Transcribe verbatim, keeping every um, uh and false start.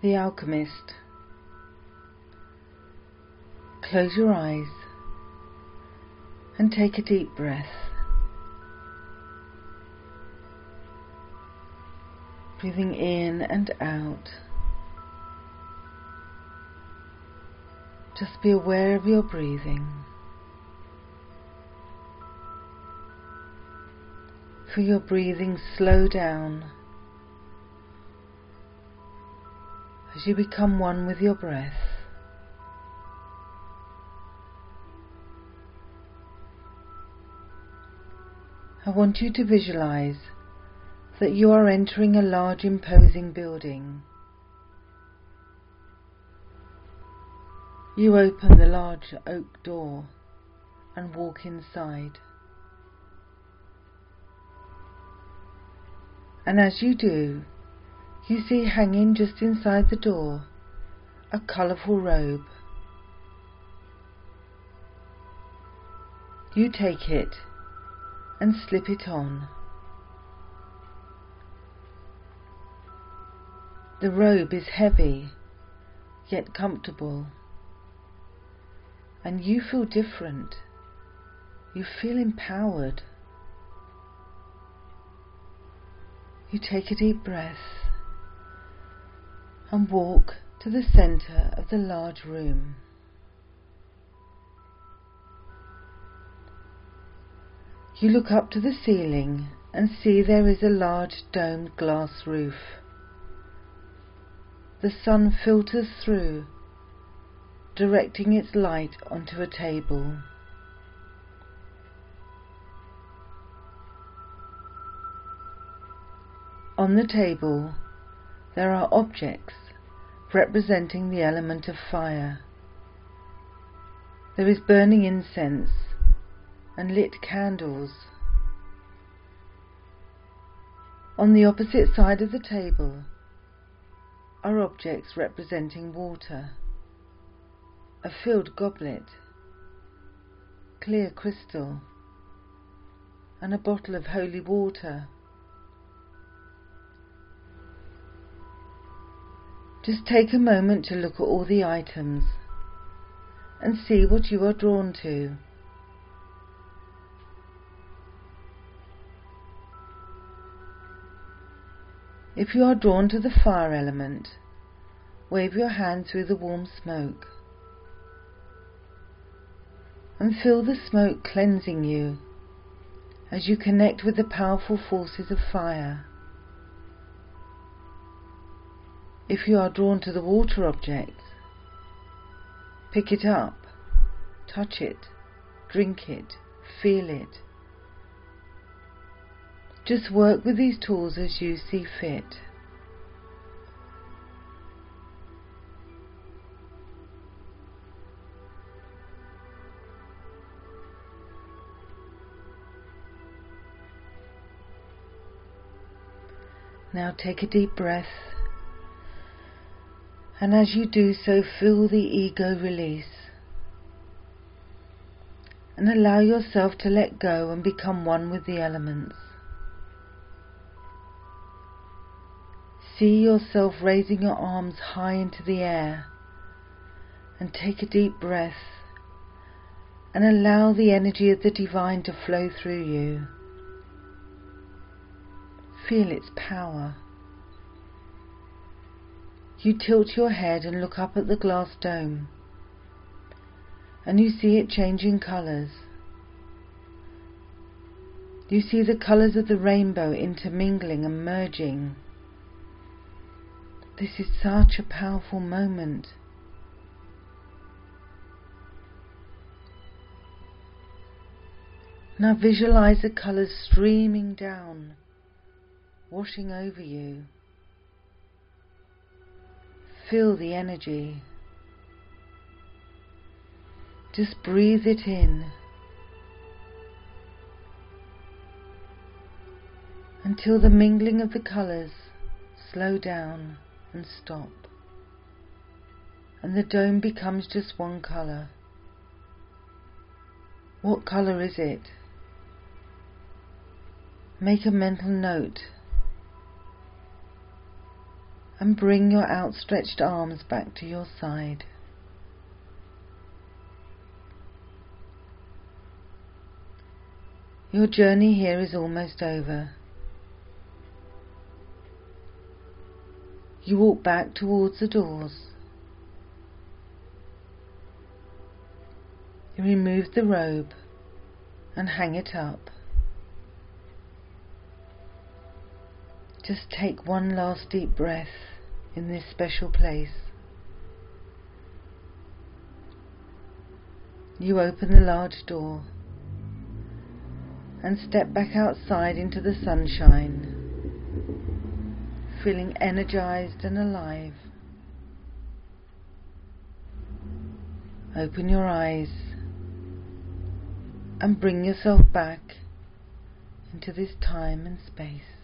The Alchemist. Close your eyes and take a deep breath. Breathing in and out. Just be aware of your breathing. Feel your breathing slow down as you become one with your breath. I want you to visualize that you are entering a large imposing building. You open the large oak door and walk inside. And as you do, you see hanging just inside the door a colourful robe. You take it and slip it on. The robe is heavy yet comfortable, and you feel different. You feel empowered. You take a deep breath and walk to the centre of the large room. You look up to the ceiling and see there is a large domed glass roof. The sun filters through, directing its light onto a table. On the table, there are objects representing the element of fire. There is burning incense and lit candles. On the opposite side of the table are objects representing water, a filled goblet, clear crystal, and a bottle of holy water. Just take a moment to look at all the items and see what you are drawn to. If you are drawn to the fire element, wave your hand through the warm smoke and feel the smoke cleansing you as you connect with the powerful forces of fire. If you are drawn to the water object, pick it up, touch it, drink it, feel it. Just work with these tools as you see fit. Now take a deep breath, and as you do so, feel the ego release and allow yourself to let go and become one with the elements. See yourself raising your arms high into the air and take a deep breath and allow the energy of the divine to flow through you. Feel its power. You tilt your head and look up at the glass dome, and you see it changing colours. You see the colours of the rainbow intermingling and merging. This is such a powerful moment. Now visualize the colours streaming down, washing over you. Feel the energy. Just breathe it in until the mingling of the colours slow down and stop, and the dome becomes just one colour. What colour is it? Make a mental note and bring your outstretched arms back to your side. Your journey here is almost over. You walk back towards the doors. You remove the robe and hang it up. Just take one last deep breath in this special place. You open the large door and step back outside into the sunshine, feeling energized and alive. Open your eyes and bring yourself back into this time and space.